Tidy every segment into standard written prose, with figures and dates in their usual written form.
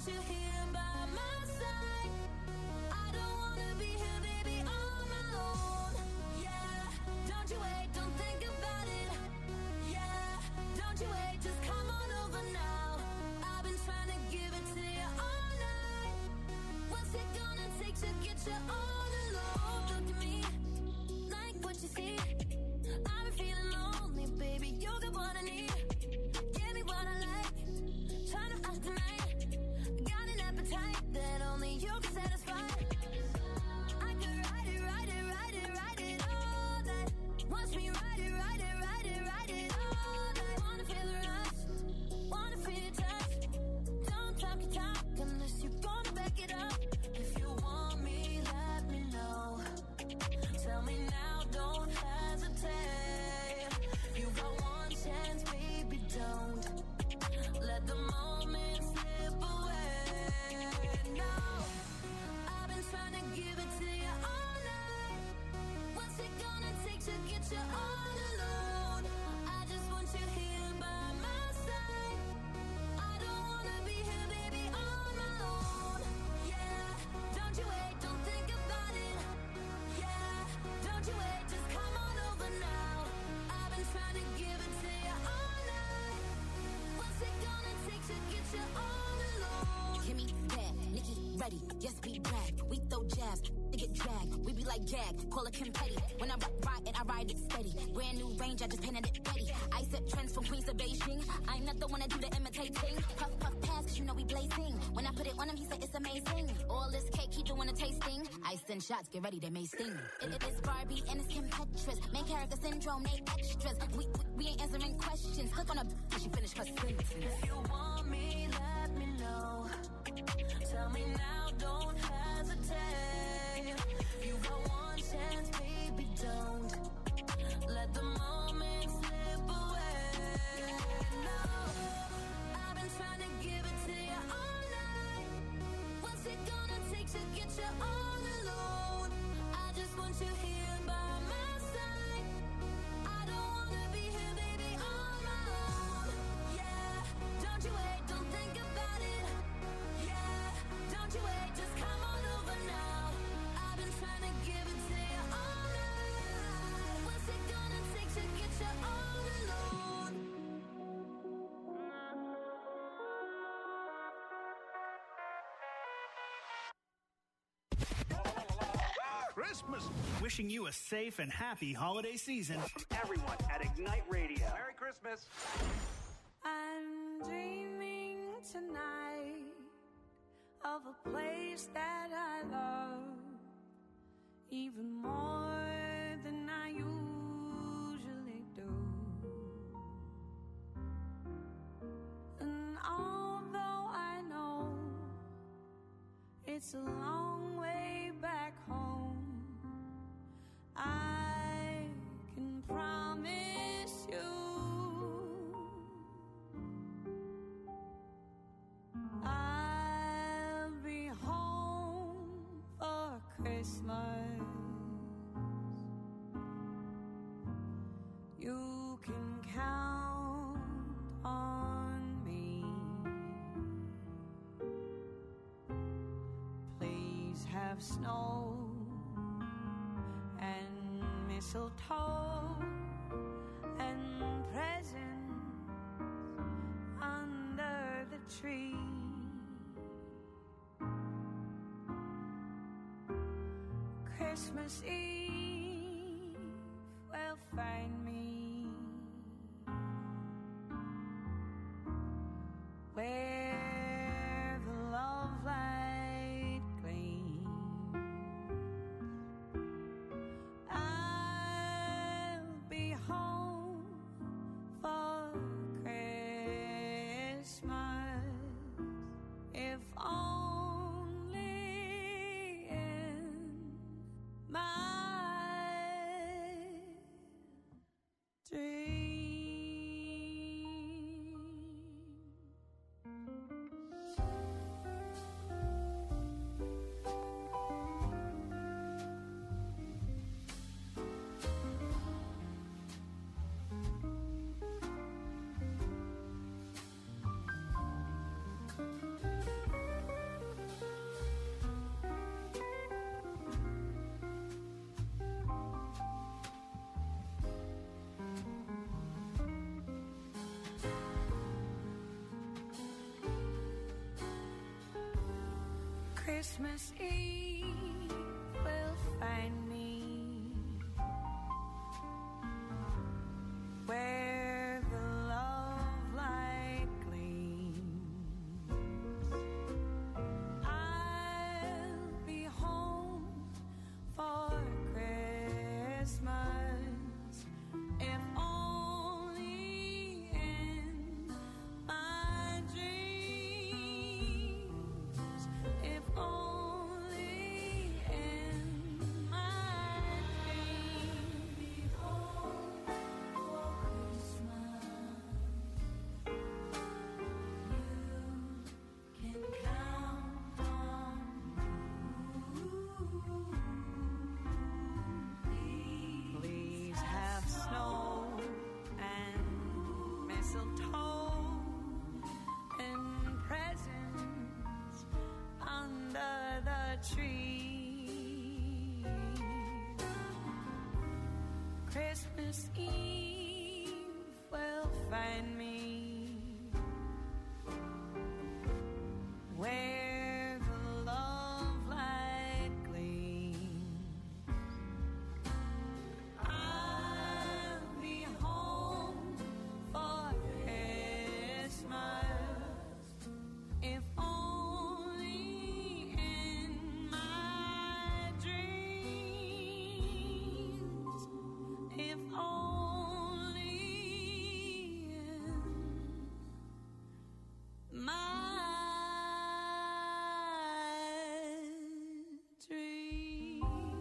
you here by my side. I don't wanna be here, baby, on my own. Yeah, don't you wait, don't think about it. Yeah, don't you wait, just come on over now. I've been trying to give it to you all night. What's it gonna take to get you all alone? Look at me, like what you see. I've been feeling lonely, baby, you got what I need. Give me what I like, trying to ask tonight. Got an appetite that only you can satisfy. I could ride it, ride it, ride it, ride it all night. Watch me ride it, ride it, ride it, ride it all night. Wanna feel the rush, wanna feel your touch. Don't talk your talk unless you're gonna back it up. If you want me, let me know. Tell me now, don't hesitate. You got one chance, baby, don't let the moment slip away. No, I've been trying to give it to you all night. What's it gonna take to get you all alone? I just want you here by my side. I don't wanna be here, baby, on my own. Yeah, don't you wait, don't think about it. Yeah, don't you wait, just come on over now. I've been trying to give it to you all night. What's it gonna take to get you all alone? Kimmy bad, Nikki ready, yes we brag. We throw jabs, they get dragged. We be like gag, call it Kim Petty. When I ride it, I ride it steady. Brand new range, I just painted it ready. I set trends from Queens to Beijing. I'm not the one that do the imitating. Puff puff pass, cause you know we blazing. When I put it on him, he said it's amazing. All this cake, he doing a tasting. I send shots, get ready, they may sting. It is Barbie and it's Kim Petras. Main character syndrome, they extras. We ain't answering questions. Click on her till she finish her sentence. If you want me, let me know. Tell me now, don't hesitate. You got one chance, baby, don't let the moment slip away. No, I've been trying to give it to you all night. What's it gonna take to get you all alone? I just want you here by my side. I don't wanna be here, baby, on my own. Yeah, don't you wait, don't think about it. Yeah, don't you wait, just come on over now. I've been trying to give it to you all night. What's it gonna take to get you all alone? Christmas. Wishing you a safe and happy holiday season. Everyone at Ignite Radio. Merry Christmas. I'm dreaming tonight of a place that I love even more than I usually do. And although I know it's a long way back home, I can promise you I'll be home for Christmas. You can count on me. Please have snow and mistletoe and presents under the tree. Christmas Eve will find me where the love light gleams. I'll be home for Christmas, if only in my Christmas Eve will find me where the love light gleams. I'll be home for Christmas, if only in my dreams, if only in my dreams. Be home for Christmas. You can count on me. Please have snow and mistletoe and presents under the tree. Christmas Eve will find me where the love light gleams. I'll be home for Christmas, if only in my dreams, if only in my dreams.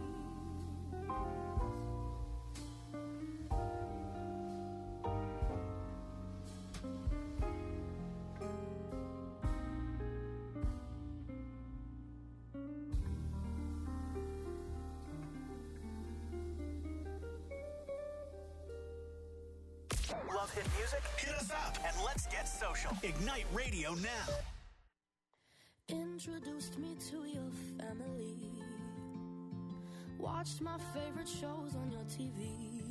Love hit music? Hit us up and let's get social. Ignite Radio now. Introduced me to your family. Watched my favorite shows on your TV.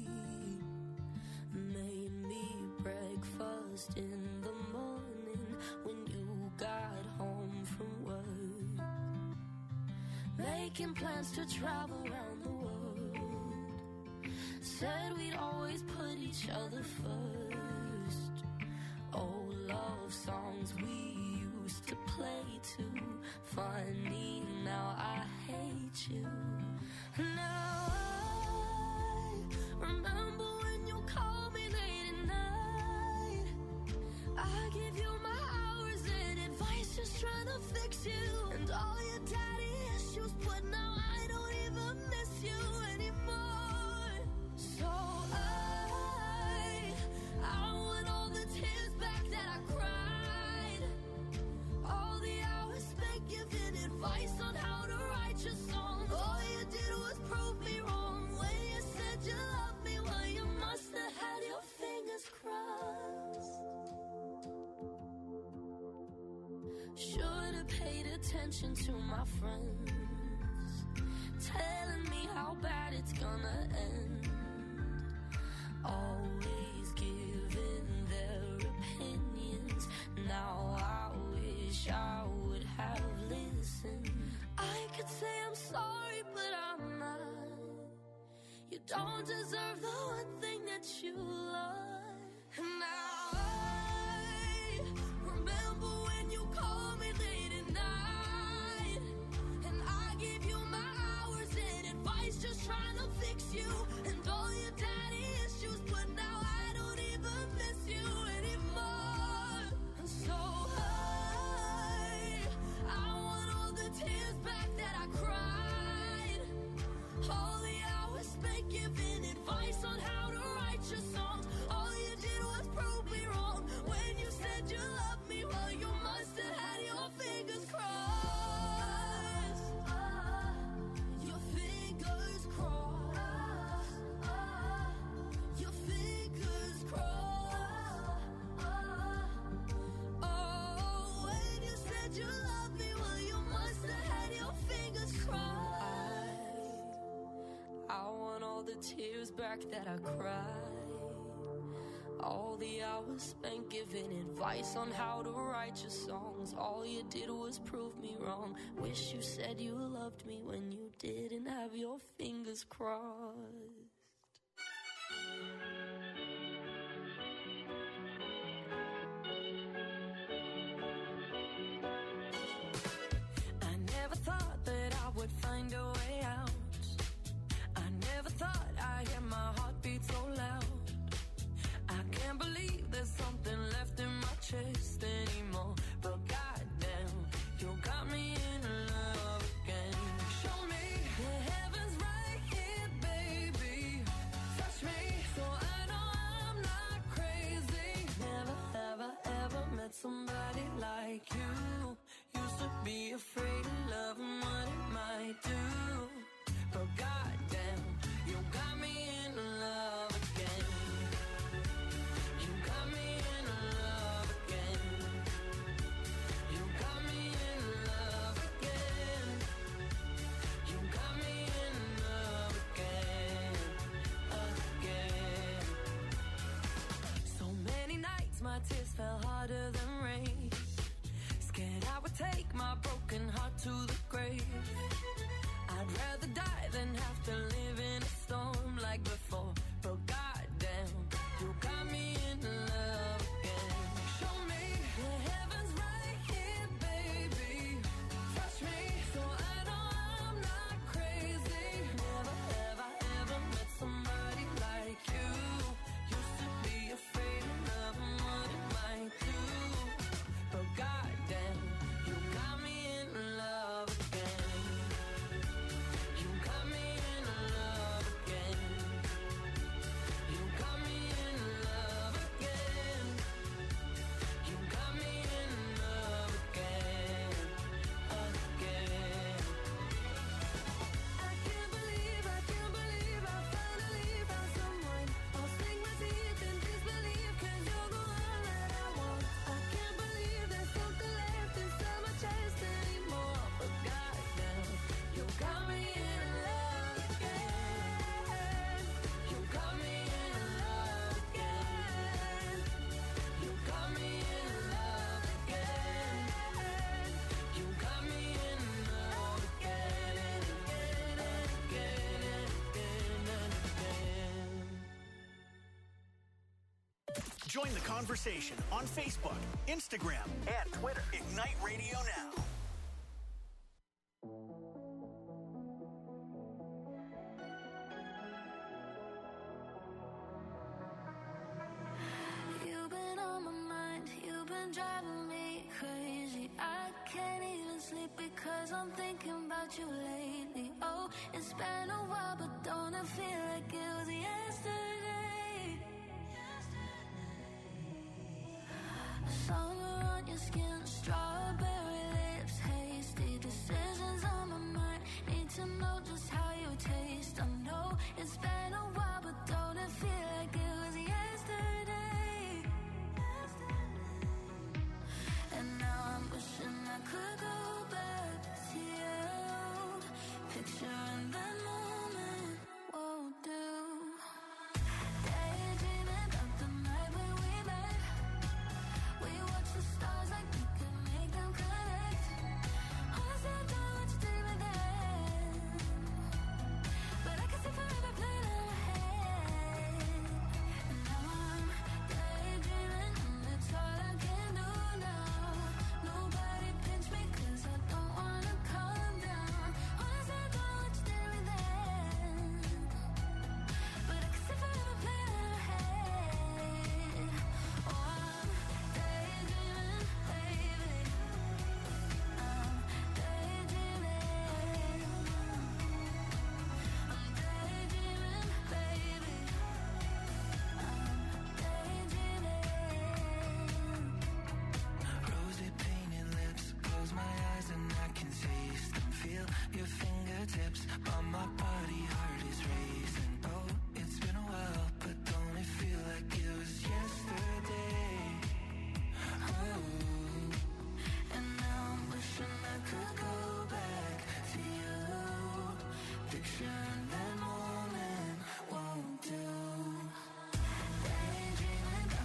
Made me breakfast in the morning when you got home from work. Making plans to travel around the world. Said we'd always put each other first. Old love songs we used to play too. Funny, now I hate you. Now I remember when you called me late at night. I give you my hours and advice, just trying to fix you. And all your daddy issues, but now I don't even miss you anymore. So I want all the tears back that I cried. All the hours spent giving advice on how to write your songs. All you did was prove me wrong when you said you loved me. Well, you must have had your fingers crossed. Should have paid attention to my friends, telling me how bad it's gonna end. Always giving their opinions. Now I wish I would have listened. I could say I'm sorry, but I'm not. You don't deserve the one thing that you love. And now I remember when you called me late at night. And I gave you my hours and advice, just trying to fix you. And all your daddy issues, but now I don't even miss you anymore. And so I want all the tears back that I cried. All the hours spent giving advice on how to write your songs. All you did was prove me wrong when you said you loved me. Well, you must have had your fingers crossed. Your fingers crossed. Your fingers crossed. Oh, when you said you loved me, well, you must have had your fingers crossed. I want all the tears back that I cried. All the hours spent giving advice on how to write your songs. All you did was prove me wrong. Wish you said you loved me when you didn't have your fingers crossed. I never thought that I would find a way out. I never thought I'd hear my heartbeat so loud. I can't believe there's something left in my chest anymore. But goddamn, you got me in love again. Show me the heavens right here, baby. Touch me so I know I'm not crazy. Never have I ever met somebody like you. Used to be afraid of love and what it might do. But goddamn, you got me in love again. You got me in love again. You got me in love again. You got me in love again, again. So many nights my tears fell harder than rain. Scared I would take my broken heart to the grave. I'd rather die than have to live in a storm like before. But goddamn, you got me in love again. Show me the heavens right here, baby. Touch me so I know I'm not crazy. Never have I ever met somebody like you. Used to be afraid of love and what it might do. But goddamn, you got me in love again. You got me in love again. You got me in love again. You got me in love again, again. I can't believe I finally found someone. I'll sink my teeth in disbelief 'cause you're the one that I want. I can't believe there's something left inside my chest anymore. But goddamn, you got me in love again. You got me in love again. You got me in love again. You got me in love again and again and again and again and again. Join the conversation on Facebook, Instagram, And Twitter. Ignite Radio Now. You've been on my mind, you've been driving me crazy. I can't even sleep because I'm thinking about you lately. Oh, it's been a while, but don't it feel like it was yesterday? Summer on your skin, strawberry lips, hasty decisions on my mind. Need to know just how you taste. I know it's been a while, but don't it feel like it was yesterday? And now I'm wishing I could go back to you. Picturing that moment won't do. Daydreaming about the night when we met. We watch the stars like we could make them connect. Honestly, I don't know what you did with that. But I can see forever playing in my head. And now I'm daydreaming, and it's all I can do now. Nobody pinch me 'cause I don't wanna calm down. Honestly, I don't know what you did with that. But I can see forever playing in my head. Oh, I'm daydreaming, baby. I'm daydreaming. I'm daydreaming, baby. I'm daydreaming. Rosy painted lips, close my eyes and I can taste them. Feel your fingertips on my body, heart is racing. Oh, it's been a while, but don't it feel like it was yesterday? Oh, And now I'm wishing I could go back to you. Picturing that moment won't do. Daydreaming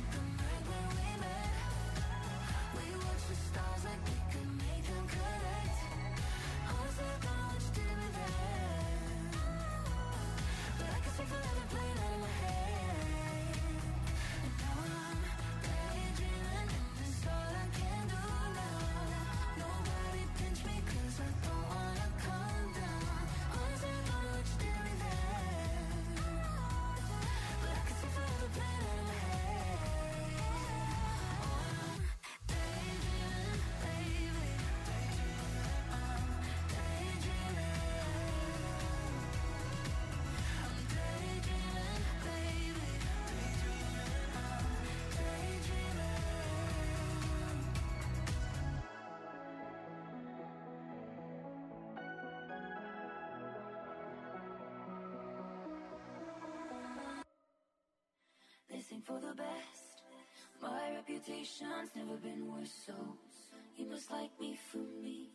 reputation's never been worse, so you must like me for me.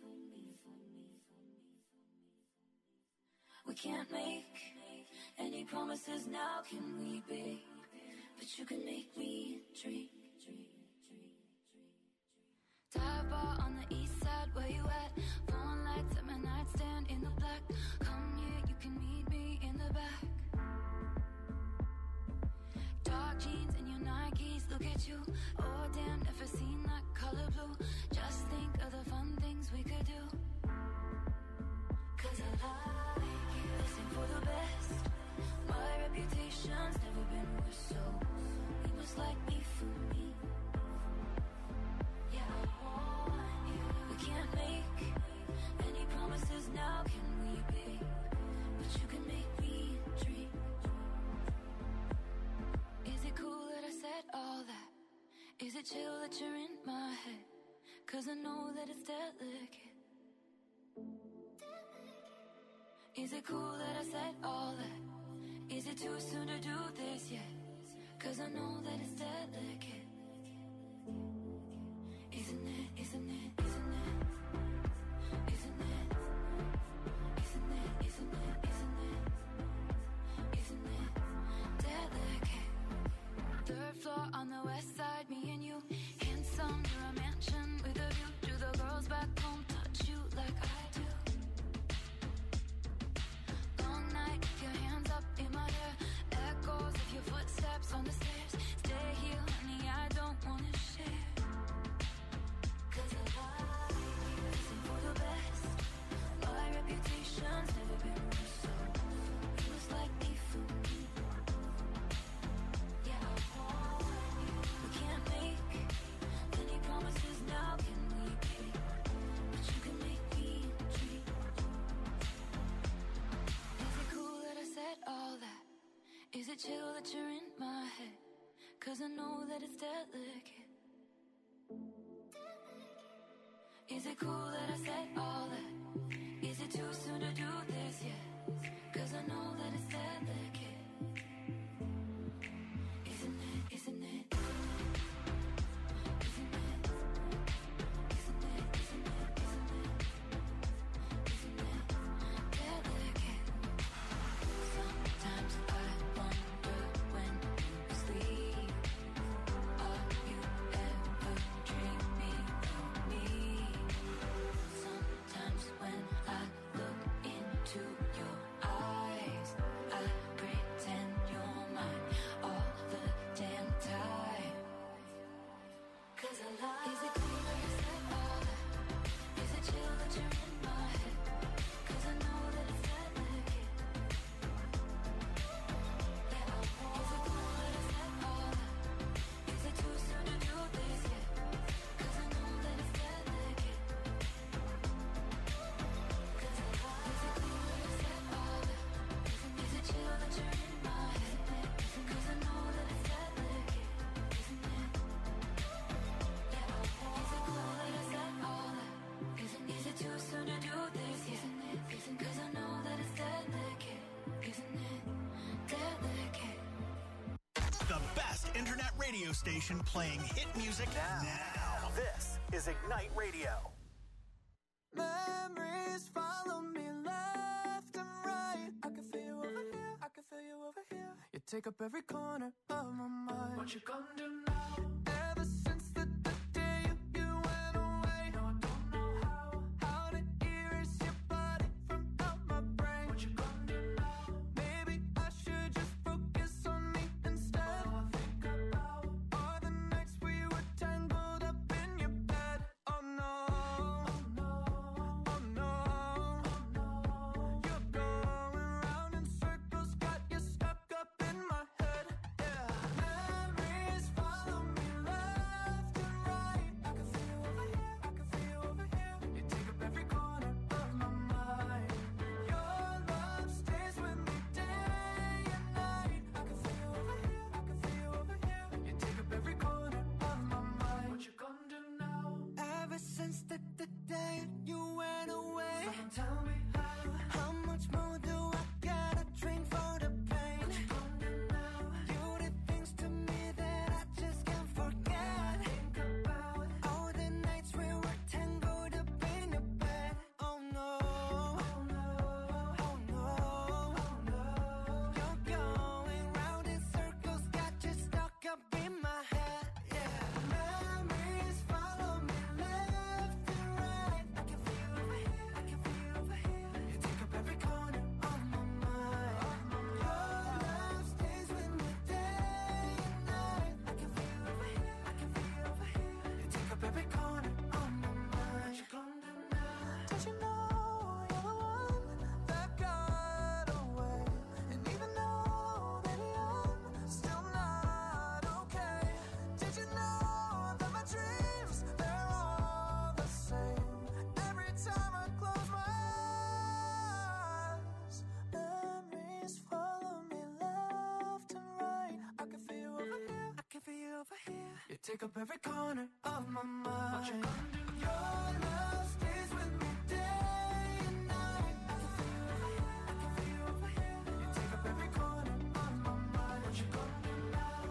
We can't make any promises now, can we, babe? But you can make me dream. Dive bar on the east side, where you at? Phone lights at my nightstand in the black. Come here, you can meet me in the back. Dark jeans and your Nikes, look at you. Oh damn, never seen that color blue. Just think of the fun things we could do. Cause I like you, listen for the best. My reputation's never been worse, so you must like me for me. Yeah, I want you. We can't make any promises now, can we, babe? But you can make me dream. Is it cool that I said all that? Is it chill that you're in my head? Cause I know that it's delicate. Is it cool that I said all that? Is it too soon to do this yet? Cause I know that it's delicate. Isn't it, isn't it, isn't it? Isn't it? Isn't it, isn't it, isn't it? Isn't it delicate? Third floor on the west side, me and you. Handsome, near a mansion with a view. Do the girls back home touch you like I do? Long night, your hands up in my hair. Echoes of your footsteps on the stairs. Stay here, honey, I don't wanna share. Cause I like you, listen for the best. My reputation's never been worse, so you must like me for me. Yeah, I want you. We can't make any promises now, can we, babe? But you can make me dream. Is it cool that I said all that? Is it chill that you're in my head? Cause I know that it's delicate. Is it cool that I said all that? Is it too soon to do this yet? Cause I know that it's delicate. Isn't it, isn't it? Isn't it? Isn't it, isn't it, isn't it? Isn't it delicate? Sometimes I wonder when you sleep, are you ever dreaming of me? Sometimes when I look into your eyes, I pretend you're mine all the damn time. Cause I lie. Is it cool that I said all that? Is it chill that you're in my head? Cause I know that it's delicate. Yeah, I want. Is it cool that I said all that? Is it too soon to do this yet? Cause I know that it's delicate. Cause I lie. Is it cool that I said all that? Is it chill that you're in my head? Cause I know that it's delicate. Isn't it? Yeah, I want. Is it cool that I said all that? Is it too soon to do this yet? Cause I know that it's delicate. Isn't it delicate? The best internet radio station playing hit music now. This is Ignite Radio. Memories follow me left and right. I can feel you over here, I can feel you over here. You take up every corner of my mind. What you gonna do now? Ever since the day you went away, no, I don't know how to erase your body from out my brain. What you gonna do now? Maybe I should just focus on me instead. All I think about are the nights we were tangled up in your bed. Oh no, oh no, oh no, oh no. You're going round in circles, got you stuck up in my head. Yeah, memories follow take up every corner of my mind. Your love stays with me day and night. I can feel you over here, I can feel you over here. You take up every corner of my mind. What you gonna do now?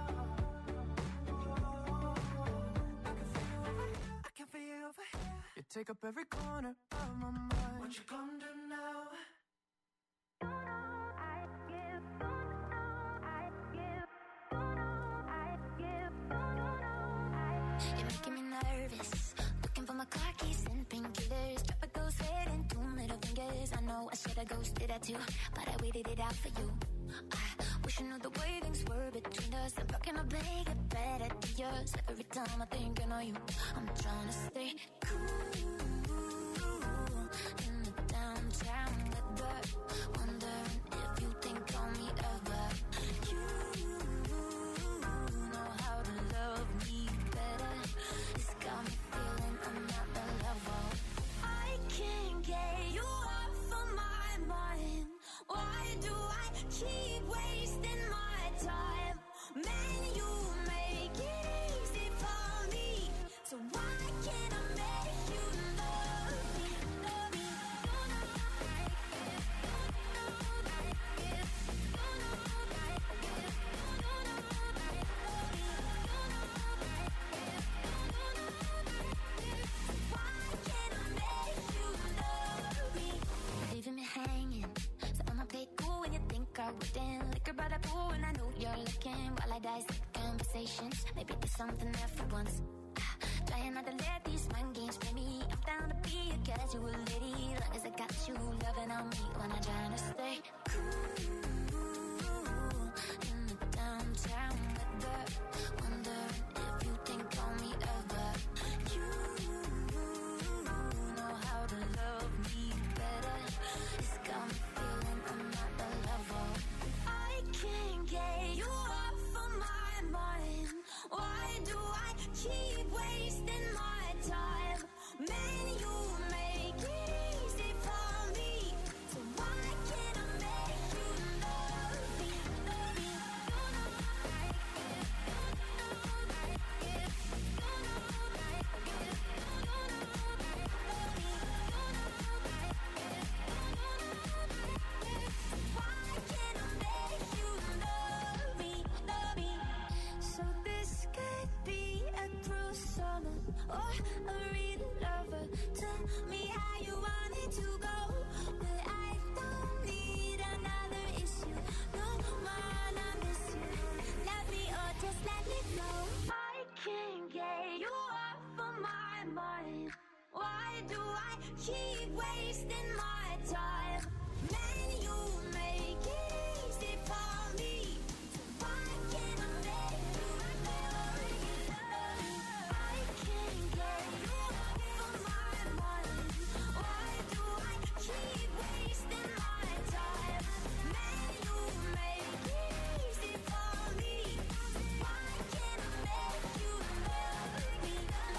I can feel you over here, I can feel you over here. You take up every corner of my mind. What you gonna do now? You're making me nervous. Looking for my car keys and painkillers. Drop a ghost head and 2 middle fingers. I know I should've ghosted that too, but I waited it out for you. I wish you knew the way things were between us. I'm fucking up big, get better to yours. Every time I think I know you, I'm trying to stay cool in the downtown weather. Wondering if you think on me ever. You know how to love me better. It's got me feeling I'm not the level. I can't get you off of my mind. Why do I keep wasting my time? Man, you make it easy for me. So why can't I make you love me? Love me. Don't know like it. Don't know like it. Don't know like it. Don't know like it. Don't know like it. Don't know like it. Why can't I make you love me? Leaving me hanging. So I'ma play cool when you think I wouldn't. Liquor by the pool and I know you're looking. While I dissect conversations, maybe there's something there for once. Trying not to let these mind games play me. I'm down to be a casual lady, long as I got you loving on me when I'm trying to stay cool in the downtown weather. Wondering if you think on me ever. You know how to love me better. It's got me feeling I'm not the level. I can't get you off of my mind. Why do I keep wasting my time? Man, you make it easy for me. So why can't I make you love me? Love me. Don't know like it. Don't know like it. Don't know like it. Don't know like it. Love me. Don't know like it. Don't know like it. Why can't I make you love me? Love me. So this could be a true summer or a real lover. Tell me how you want it to go, but I don't need another issue. No man, I miss you. Love me or just let me go. I can't get you off of my mind. Why do I keep wasting my time? Man, you make it easy for me. So why can't I make you love me? I can't get you off of my mind. Why do I keep wasting my time? Man, you make it easy for me. So why can't I make you love me?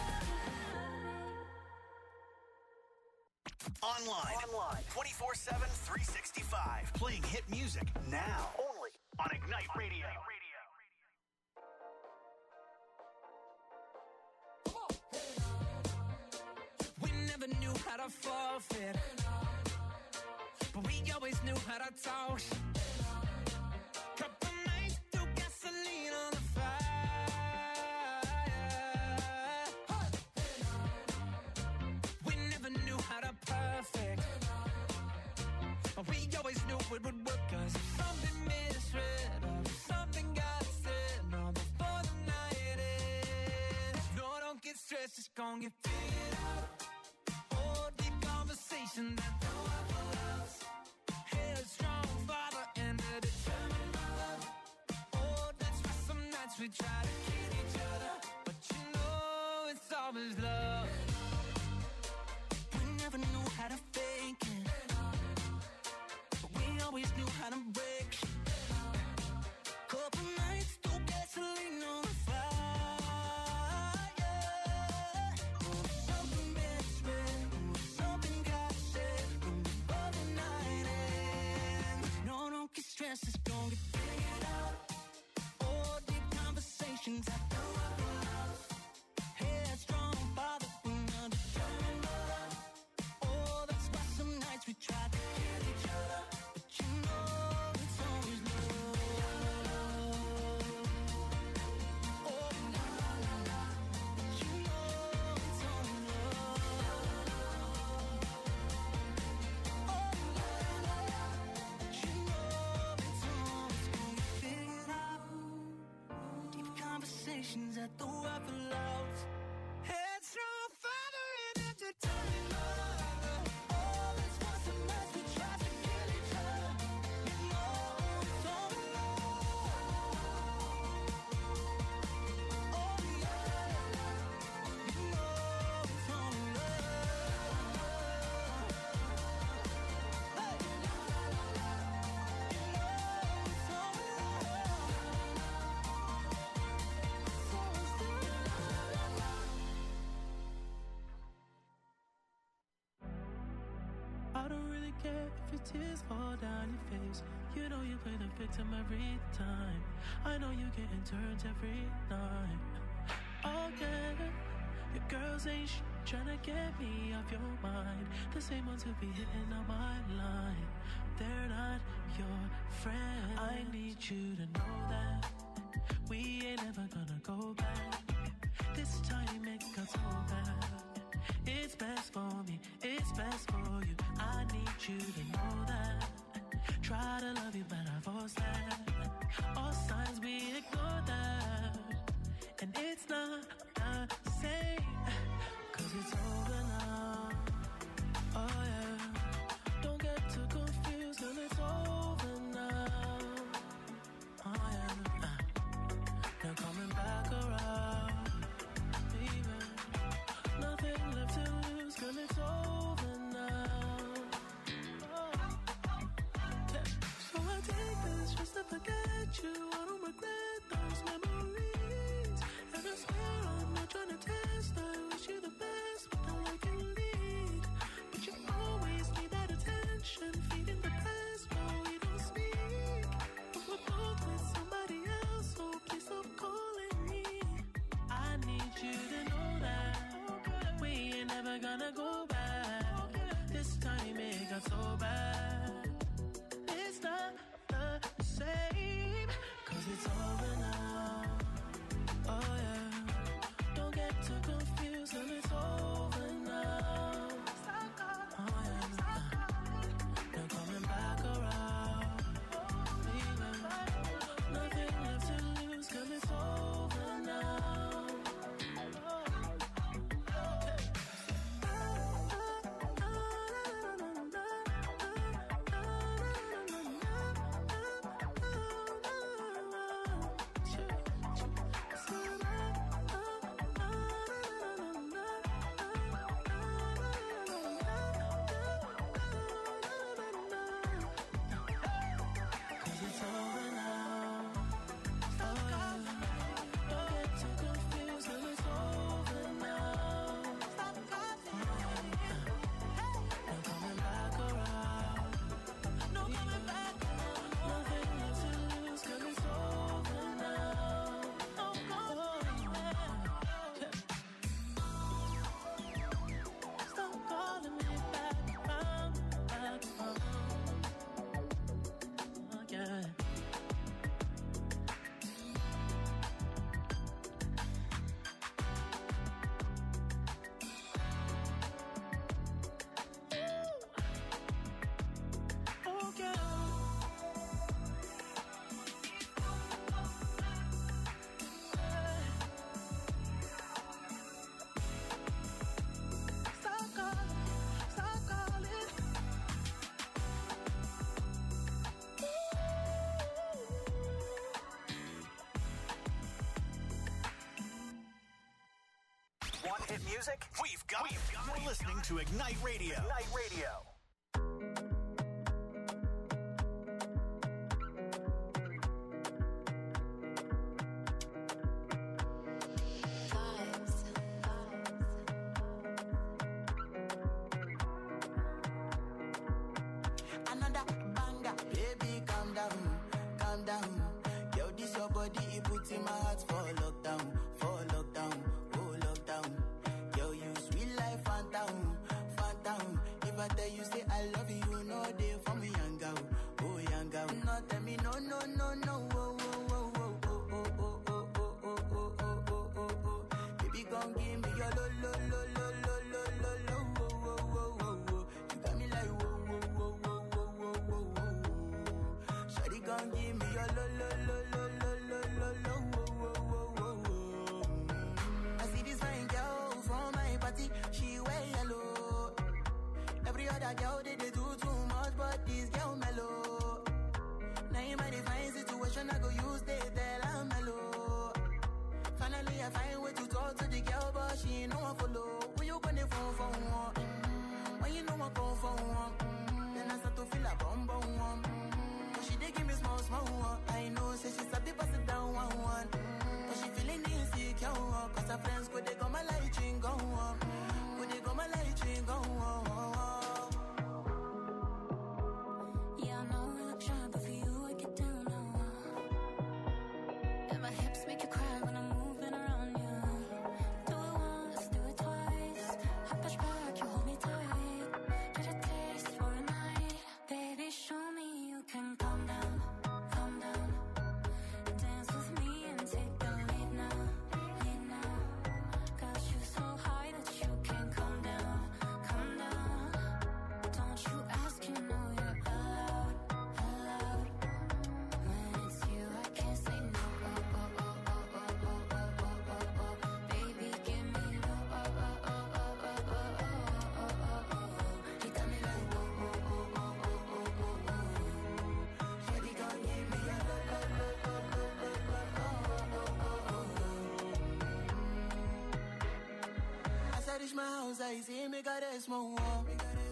Online 24/7, 365. Playing hit music now. Only on Ignite Radio. We never knew how to forfeit, but we always knew how to toss. Couple nights threw gasoline on the fire. We never knew how to perfect, but we always knew it would work. 'Cause if something misread or if something got said, no, before the night ends. No, don't get stressed, it's gonna get figured out. Oh, deep conversation that no one loves. Headstrong father and a determined mother. Oh, that's why some nights we try to kid each other, but you know it's always love. We never knew how to fake it, but we always knew how to break. Couple nights threw gasoline on the fire. Oh, something misread, something got said before the night ends. No, don't get stressed, it's gonna get figured out. Oh, deep conversations a tu afloat. Headstrong, father, and entertainer. All this was a mess, we tried to kill each other. You know it's all oh yeah, you know it's all I don't really care if your tears fall down your face. You know you play the victim every time. I know you getting turned every night. Oh yeah, your girls ain't trying to get me off your mind. The same ones who be hitting on my line. They're not your friend. I need you to know that we ain't ever gonna go back. This time it got so bad. It's best for me, it's best for you. I need you to know that. Try to love you, but I force that. All signs we ignore that. And it's not the same, 'cause it's over now. Oh yeah, don't get too confused, 'cause it's over now. Oh yeah, now coming back around. Nothing left to lose, 'cause it's over now. Oh. Yeah. So I take this just to forget you. I don't regret those memories. And I swear I'm not trying to test. I wish you the best, but I can lead. But you always need that attention, feeding the past while we don't speak. But we're both with somebody else, so please stop calling me. I need you to know that we ain't never gonna go back. This time it got so bad. It's not the same, 'cause it's over now. Oh yeah, don't get too confused, and it's over now. Oh yeah, now coming back around. Nothing left to lose, 'cause it's over now. Want hit music? We've got it. You're listening to Ignite Radio. Ignite Radio. Another banger, baby, calm down, calm down. Yo, this your body, it puts in my heart for lockdown, oh lockdown. Yo, you sweet life, phantom, phantom. If I tell you say I love you, no day for me, young girl, oh young girl. No tell me no, no, no, no, oh, oh, oh, oh, oh, oh, oh, oh, oh, oh, oh, oh, oh, oh. Baby, gon' give me your lo, lo, lo, lo, lo, lo, lo, lo, oh, oh, oh, oh, oh. You got me like whoa, whoa, whoa, whoa, whoa, whoa, whoa, whoa. Shawty gon' give me your lo, lo, lo, lo, lo, lo, lo, lo, oh, oh, oh, oh, oh. Every other girl they do too much, but this girl mellow. Now in my divine situation, I go use they tell I'm mellow. Finally, I find way to talk to the girl, but she ain't no one follow. When you gonna phone for one? When you know I go for one? Then I start to feel a bum bum one. But she dey give me small small one. I know, say she's a bit pass it down one. But she feeling insecure, cause her friends could they go my light ring go on. Could they go my light ring go on. Yeah, I know we look shy, but for you I get down now. And my hips make you cry when I'm moving around you. Do it once, do it twice. I push back, you hold me tight. Get a taste for a night. Baby, show me you can calm down, calm down. Dance with me and take the lead now, lead now. Got you so high that you can't come down, come down. Don't you ask, you know you're allowed, allowed. When it's you, I can't say no. Baby, give me no. He got me like Shawty gon' give me a As I reach my house, I see me got a small wall.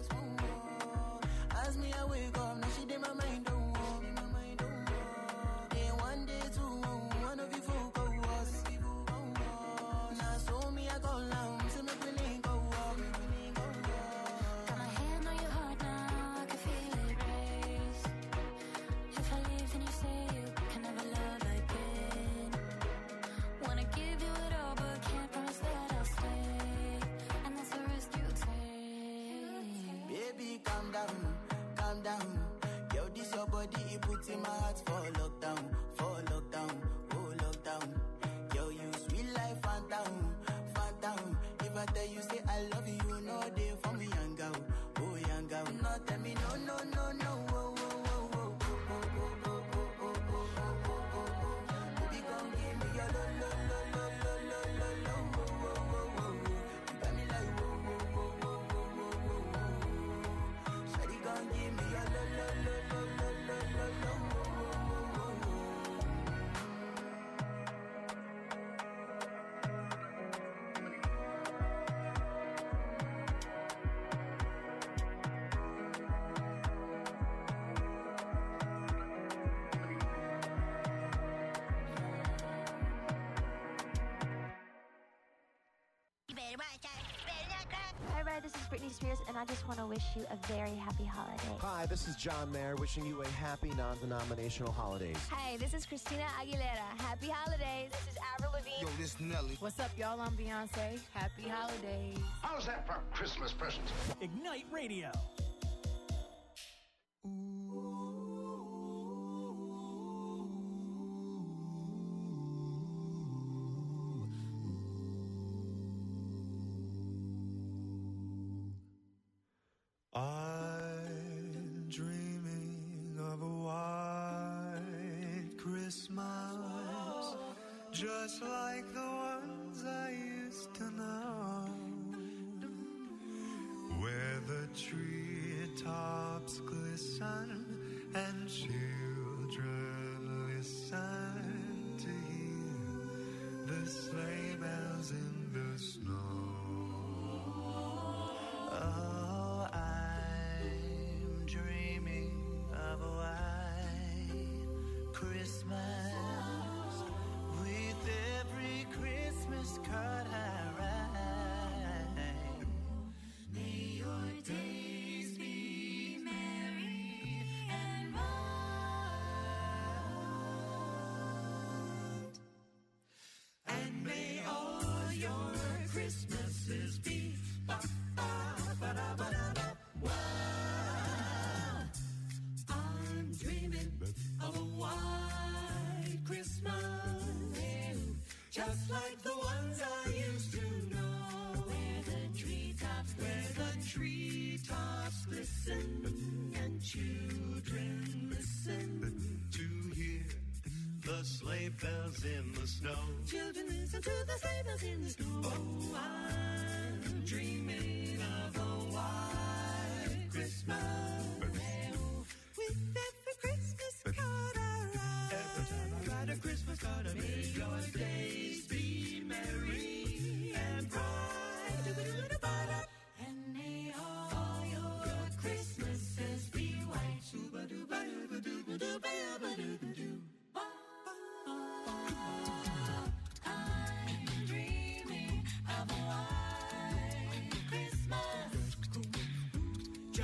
As me I wake up, now she did my mind don't walk. Then one day two, one of you folk go was. Now so me I go down, see me feeling go up. Got my hand on your heart now, I can feel it race. If I leave, then you say you can never love again. Wanna give you it all, but can't promise that I'll stay. And that's the risk you take. Baby, calm down, calm down. Yo, this your body, it puts in my heart for lockdown, oh lockdown. Yo, you sweet life, phantom, phantom. If I tell you say I love you, no day for me, young girl, oh young girl. No, tell me no, no, no, no, oh, oh, oh, oh, oh, oh, oh, oh, oh, oh, oh, oh. Baby, come give me your lo, lo, lo, lo, lo, lo, lo, lo, oh, oh, oh, oh, oh. You got me like oh, oh, oh, oh, oh, oh, oh, oh. Shawty, come give me your lo, lo, lo, lo, lo, lo, lo, lo, oh, oh, oh, oh, oh. Hi, Red. This is Britney Spears, and I just want to wish you a very happy holiday. Hi, this is John Mayer, wishing you a happy non-denominational holidays. Hi, this is Christina Aguilera. Happy holidays. This is Avril Lavigne. Yo, this Nelly. What's up, y'all? I'm Beyonce. Happy holidays. How's that for Christmas presents? Ignite Radio. I'm dreaming of a white Christmas, just like the ones I used to know, where the treetops glisten and children listen to hear the sleigh bells in the snow. Oh, I'm dreaming of a white Christmas, with every Christmas card I write. May your days be merry and bright, and may all your Christmases be I'm dreaming of a white Christmas, just like the ones I used to know, where the treetops glisten and children listen to hear the sleigh bells in the snow. Children listen to the sleigh bells in the snow. Oh, I'm dreaming of a white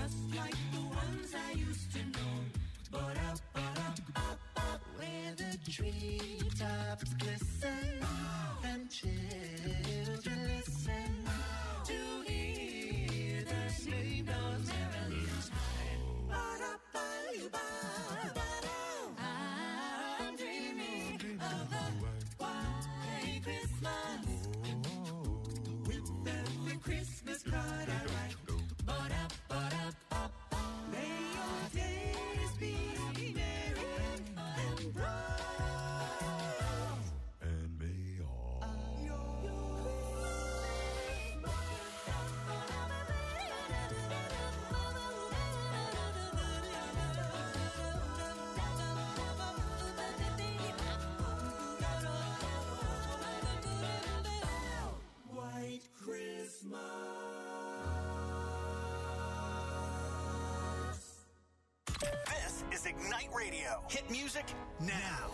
just like the ones I used to know. But up, where the treetops glisten and children listen to hear the sleigh bells merrily chime. I'm dreaming of a white Christmas with every Christmas card I write. But up, may your days be merry and bright. And may all White Christmas. This is Ignite Radio. Hit music now.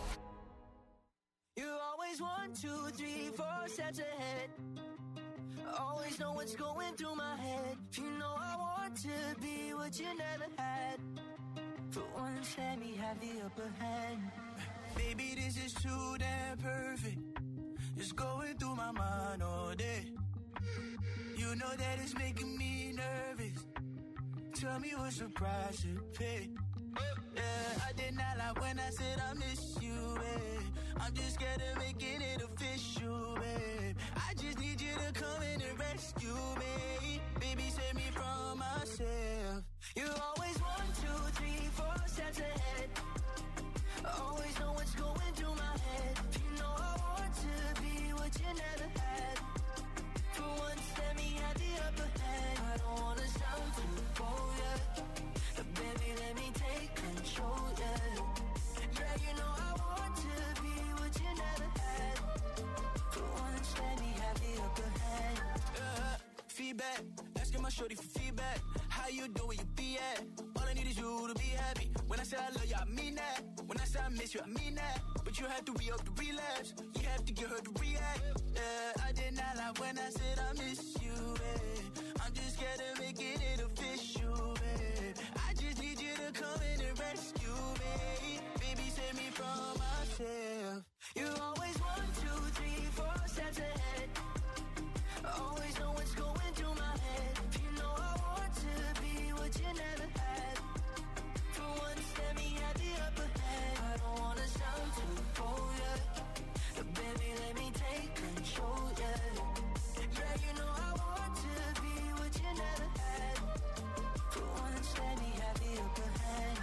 You're always 1, 2, 3, 4 steps ahead. Always know what's going through my head. You know I want to be what you never had. For once, let me have the upper hand. Baby, this is too damn perfect. It's going through my mind all day. You know that it's making me nervous. Tell me what's the price to pay. Yeah, I did not lie when I said I miss you, babe. I'm just scared of making it official, babe. I just need you to come in and rescue me. Baby, save me from myself. You're always 1, 2, 3, 4 steps ahead. Always know what's going through my head. You know I want to be what you never had. For once, let me have the upper hand. I don't wanna sound too bold, yeah. But baby, let me take control, yeah. Yeah, you know I want to be what you never had. For once, let me have the upper hand. Feedback, asking my shorty for feedback. How you doing, where you be at? All I need is you to be happy. When I say I love you, I mean that. When I say I miss you, I mean that. But you have to re-up the relapse. You have to get her to react. I did not lie when I said I miss you, babe. I'm just scared of making it official, babe. I just need you to come in and rescue me. Baby, save me from myself. You're always 1, 2, 3, 4 steps ahead. Always know what's going through my head. You know I want to be what you never had. For once, let me have the upper hand. I don't wanna sound too bold, yeah. But baby, let me take control, yeah. Yeah, you know I want to be what you never had. For once, let me have the upper hand.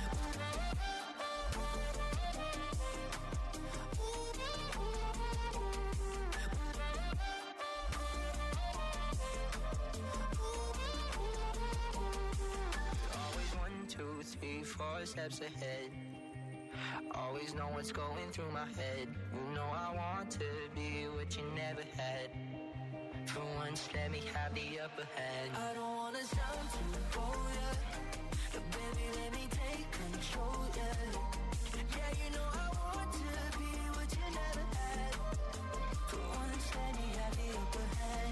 Always 1, 2, 3, 4 steps ahead. Always know what's going through my head. You know I want to be what you never had. For once, let me have the upper hand. I don't wanna sound too bold, yeah. But baby, let me take control, yeah. Yeah, you know I want to be what you never had. For once, let me have the upper hand.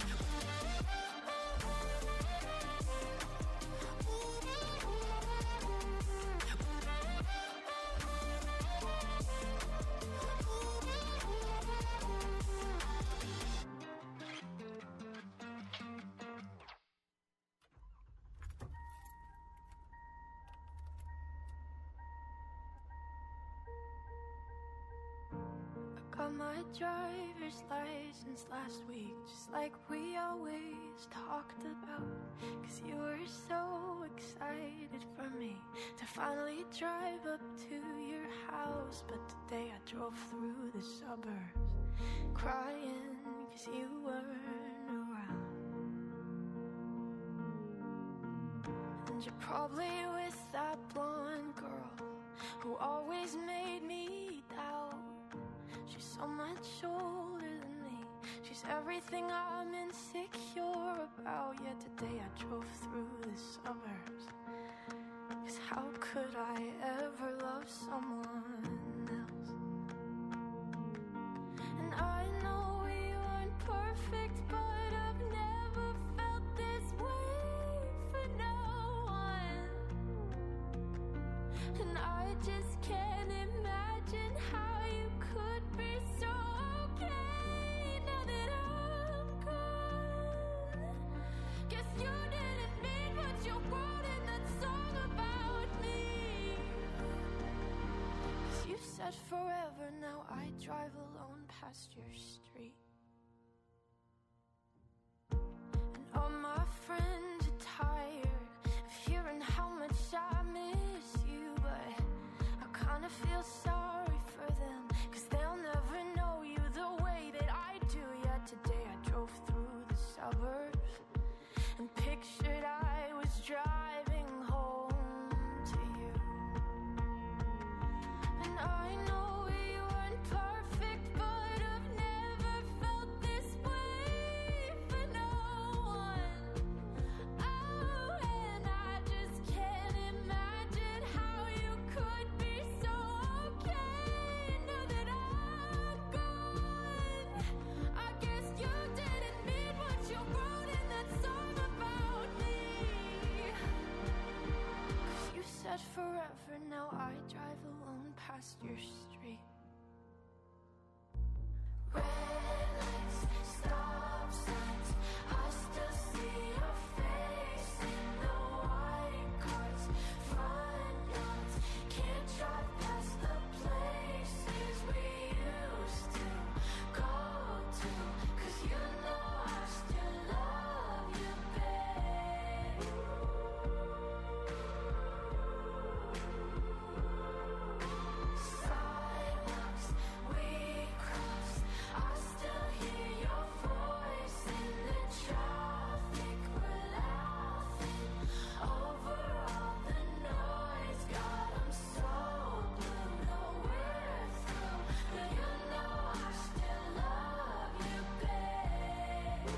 Got my driver's license last week, just like we always talked about. 'Cause you were so excited for me to finally drive up to your house. But today I drove through the suburbs crying 'cause you weren't around. And you're probably with that blonde girl who always made me doubt. She's so much older than me. She's everything I'm insecure about. Yet today I drove through the suburbs. 'Cause how could I ever love someone else? And I know we weren't perfect, but I've never felt this way for no one. And I just can't imagine how you could be so okay now that I'm gone. Guess you didn't mean what you wrote in that song about me. 'Cause you said forever, now I drive alone past your street. And all my friends are tired of hearing how much I miss you, but I kinda feel sorry for them, 'cause they'll never know you the way that I do. Yeah, today I drove through the suburbs and pictured I was driving home to you. And I know we weren't perfect, but I've never felt this way for no one. Oh, and I just can't imagine how you could be so okay now that I'm gone. I guess you didn't mean what you wrote in that song about me. 'Cause you said forever, now I drive alone past your street. Red lights, stop signs, I still see your face in the white cars, front yards. Can't drive past the places we used to go to, 'cause you know I still love you, babe. Sidewalks we cross, I still hear your voice in the traffic. We're laughing over all the noise. God, I'm so blue, no we're through, but you know I still love you, babe.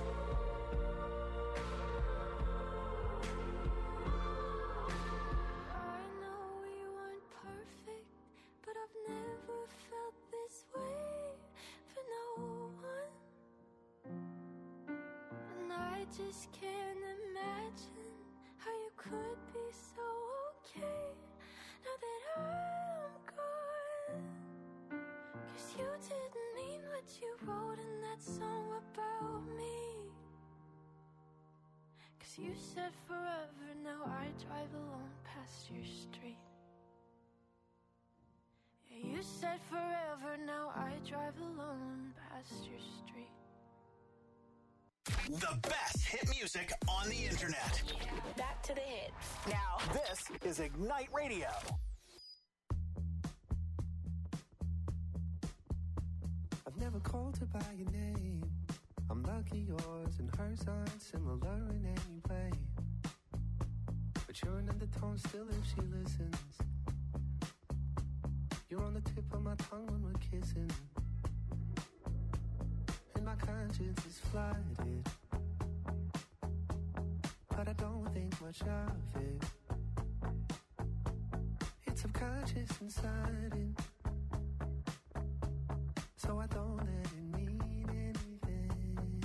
I know we weren't perfect, but I've never felt this way for no one. And I just can't imagine how you could be so okay now that I'm gone. 'Cause you didn't mean what you wrote in that song about me. 'Cause you said forever, now I drive alone past your street. Yeah, you said forever, now I drive alone past your street. The best hit music on the internet. Back to the hits. Now, this is Ignite Radio. I've never called her by your name. I'm lucky yours and hers aren't similar in any way. But you're an undertone still if she listens. You're on the tip of my tongue when we're kissing. And my conscience is flooded, but I don't think much of it. It's subconscious and sudden, so I don't let it mean anything.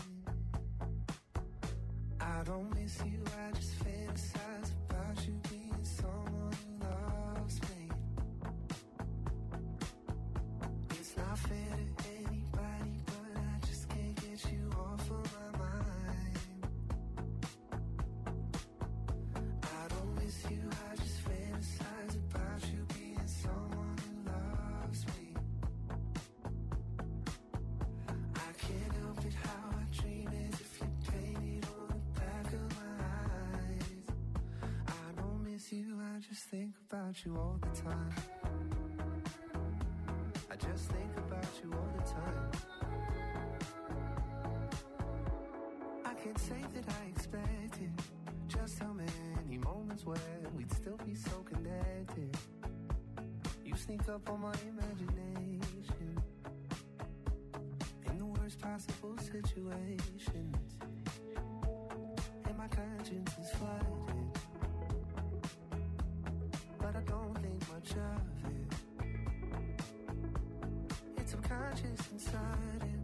I don't miss you, I just fantasize about you being someone who loves me. It's not fair to anybody, but I just can't get you off of my mind. I don't miss you, I just fantasize about you being someone who loves me. I can't help it how I dream as if you painted on the back of my eyes. I don't miss you, I just think about you all the time. I just think about you all the time. I can't say that I expected just how many moments where we'd still be so connected. You sneak up on my imagination in the worst possible situations, and my conscience is flooded, but I don't think much of it. It's subconscious and sudden,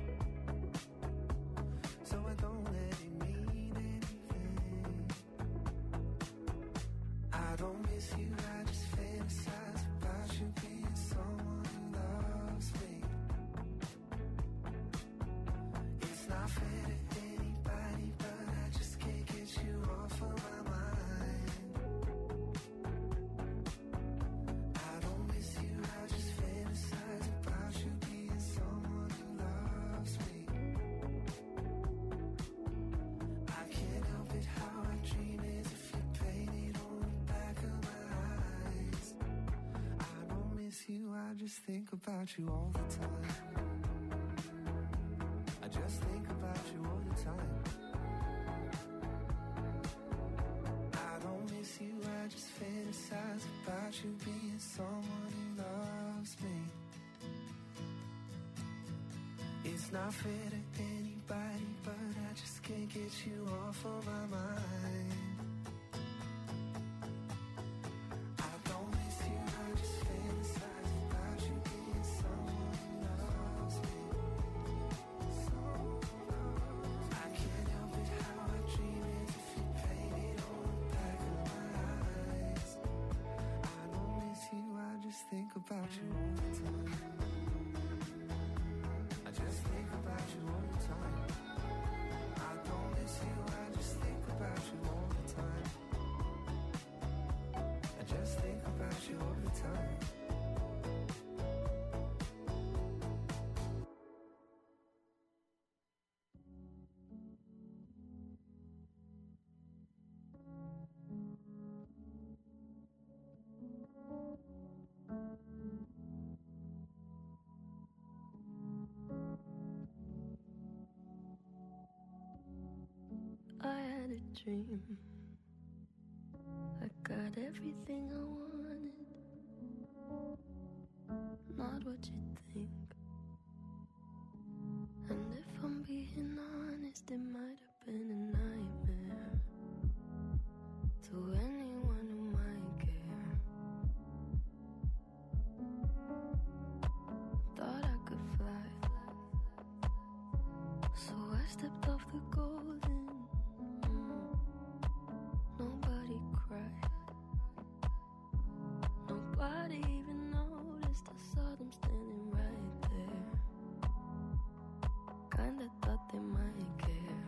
so I don't let it mean anything. I don't miss you, I just fantasize you being someone who loves me. It's not fair to anybody, but I just can't get you off of my mind. I don't miss you, I just fantasize about you being someone who loves me. I can't help it how I dream as if you painted on the back of my eyes. I don't miss you, I just think about you all the time. I just think about you all the time. I don't miss you, I just fantasize about you being someone who loves me. It's not fair to anybody, but I just can't get you off of my mind. I don't miss you, I just fantasize about you being someone who loves me. I can't help it how I dream as if you painted on the back of my eyes. I don't miss you, I just think about you all the time. I just think about you all the time. I don't miss you, I just think about you all the time. I just think about you all the time. I had a dream. I got everything I wanted. Not what you think. And if I'm being honest, it might have been a nightmare to anyone who might care. Thought I could fly, so I stepped off the golden. Nobody cried. Nobody even noticed. I saw them standing right there. Kinda thought they might care.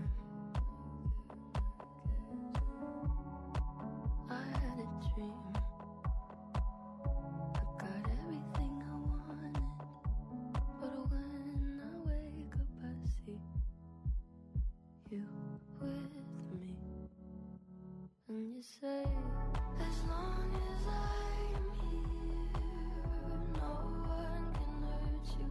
I had a dream. I got everything I wanted. But when I wake up, I see you with me. And you say, as long as I'm here, no one can hurt you.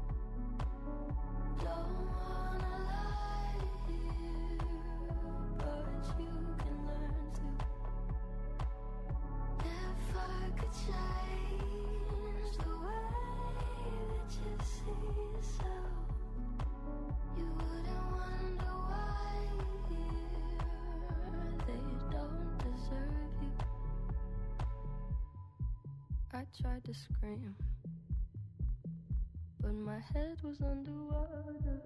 Don't wanna lie here, but you can learn to. If I could change the way that you see yourself, you wouldn't wonder why they don't deserve you. I tried to scream, but my head was underwater.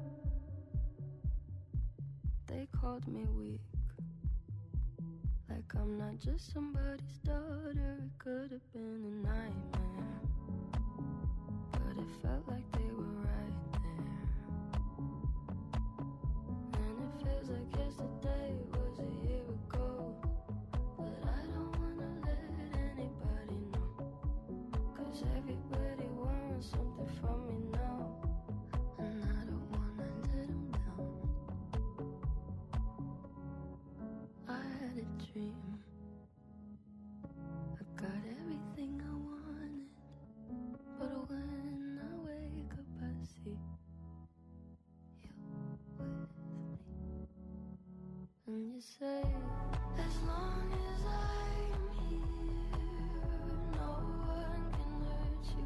They called me weak, like I'm not just somebody's daughter. It could have been a nightmare, but it felt like they were right there. And it feels like yesterday was a year ago. But I don't wanna let anybody know, 'cause everybody wants something from me now. And I don't wanna let them down. I had a dream. I got everything I wanted. But when I wake up, I see you with me. And you say, as long as I'm here, no one can hurt you.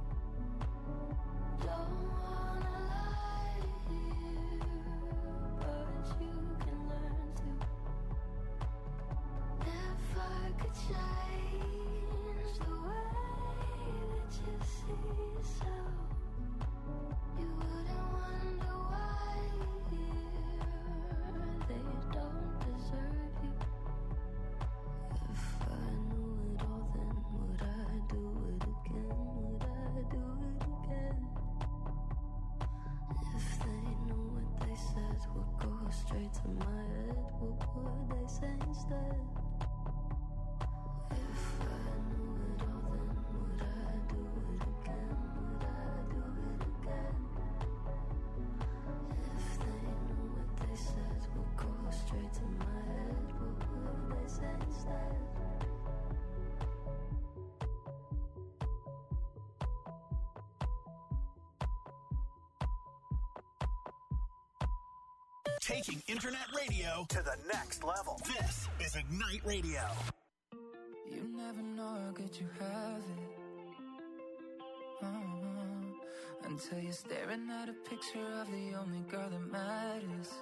Don't wanna lie here, but you can learn to. If I could change the way that you see yourself, you wouldn't wonder why they don't deserve you. If Taking internet radio to the next level. This is Ignite Radio. You never know how good you have it. Until you're staring at a picture of the only girl that matters.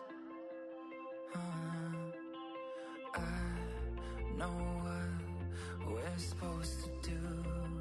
I know what we're supposed to do.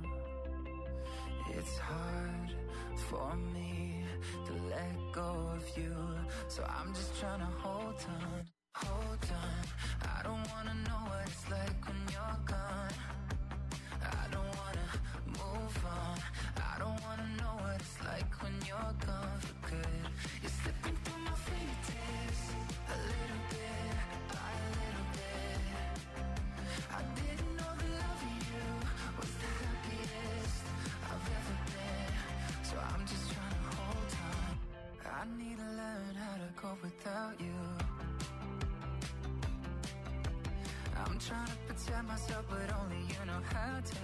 It's hard for me to let go of you, so I'm just trying to hold on. I don't wanna know what it's like when you're gone. I don't wanna move on. I don't wanna know what it's like when you're gone for good. You're slipping through my fingertips, a little bit by a little bit. I didn't know the love of you was the happiest I've ever been, so I'm just trying to hold on. I need to learn how to go without you. I'm trying to protect myself, but only you know how to.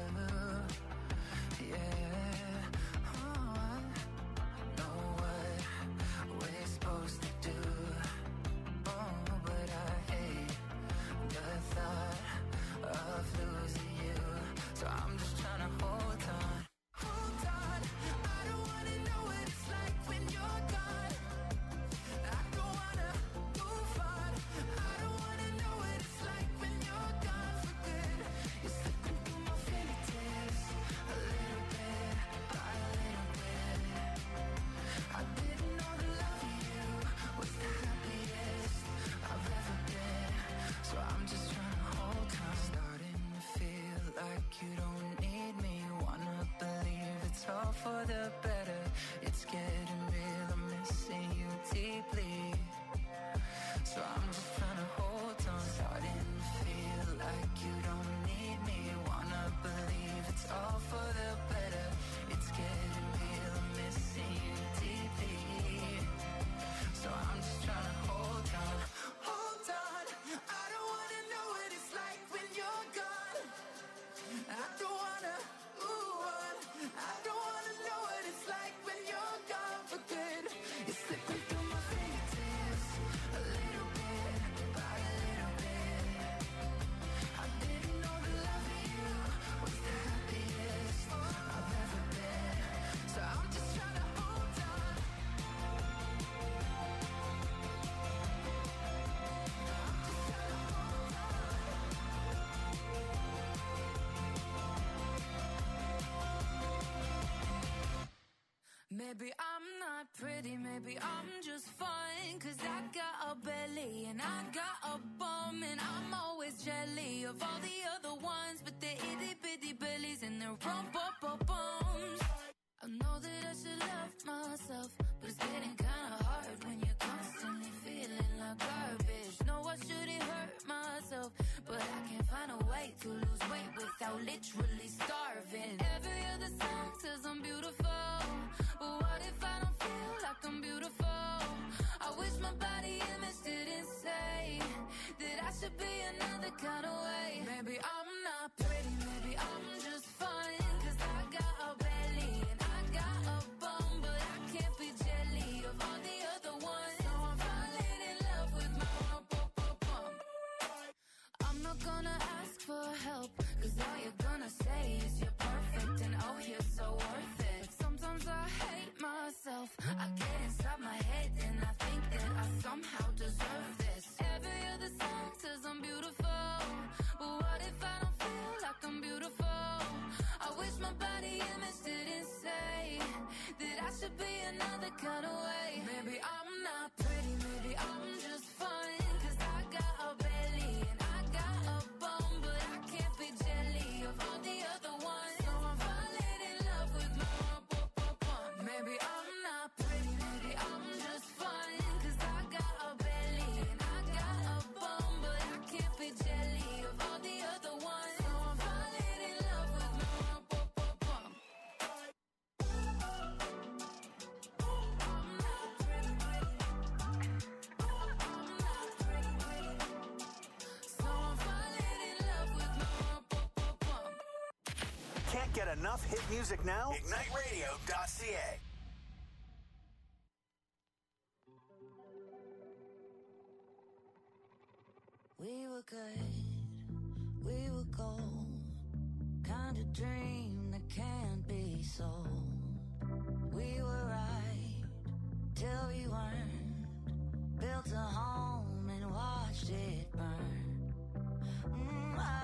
Yeah, oh, I know what we're supposed to do. Oh, but I hate the thought of losing you. So I'm just trying to hold on. Hold on, I don't wanna know what it's like when you're gone. I don't wanna move on. I don't wanna know what it's like when you're gone for good. You're slipping through my fingertips, a little bit by a little bit. I didn't know the love of you was the happiest I've ever been, so I'm just trying to hold on. Starting to feel like you don't need me. Wanna believe it's all for the better. It's getting real, I'm missing you deeply, so I'm just trying to hold on. Starting to feel like you don't need me. Wanna believe it's all for the better. It's getting real, I'm missing you deeply, so I'm just trying to hold on. Hold on, I don't wanna know what it's like when you're gone. I don't wanna move on. I don't wanna know what it's like when you're gone for good. You're slipping through my fingertips, a little bit by a little bit. I didn't know the love of you was the happiest I've ever been, so I'm just trying to hold on. Maybe I'm not pretty, maybe I'm just fine. Cause I got a belly and I got a bum, and I'm always jelly of all the other ones with their itty bitty bellies and their rump-up-bums. I know that I should love myself, but it's getting kinda hard when you're constantly feeling like garbage. No, I shouldn't hurt myself, but I can't find a way to lose weight without literally starving. Every other song says I'm beautiful, but what if I don't feel like I'm beautiful? I wish my body image didn't say that I should be another kind of way. Maybe I'm not pretty, maybe I'm just fine. Cause I got a belly and I got a bum, but I can't be jelly of all the other ones. So I'm falling in love with my rump-up-bum. I'm not gonna ask for help, cause all you're gonna say is you're perfect and oh, you're so worth it. Sometimes I hate myself, I get inside my head and I think that I somehow deserve this. Every other song says I'm beautiful, but what if I don't feel like I'm beautiful? I wish my body image didn't say that I should be another kind of way. Maybe I'm not pretty, maybe I'm just fine. Cause I got a belly and I got a bum, but I can't be jelly of all the other ones. So I'm falling in love with my rump-up-bum. Maybe I'm not pretty, maybe I'm just fine. Cause I got a belly and I got a bum, but I can't be jelly of all the other ones. So I'm falling in love with my rump-up-bum. So I'm falling in love with my rump-up-bum. Can't get enough hit music now? IgniteRadio.ca. dream that can't be sold. We were right till we weren't. Built a home and watched it burn.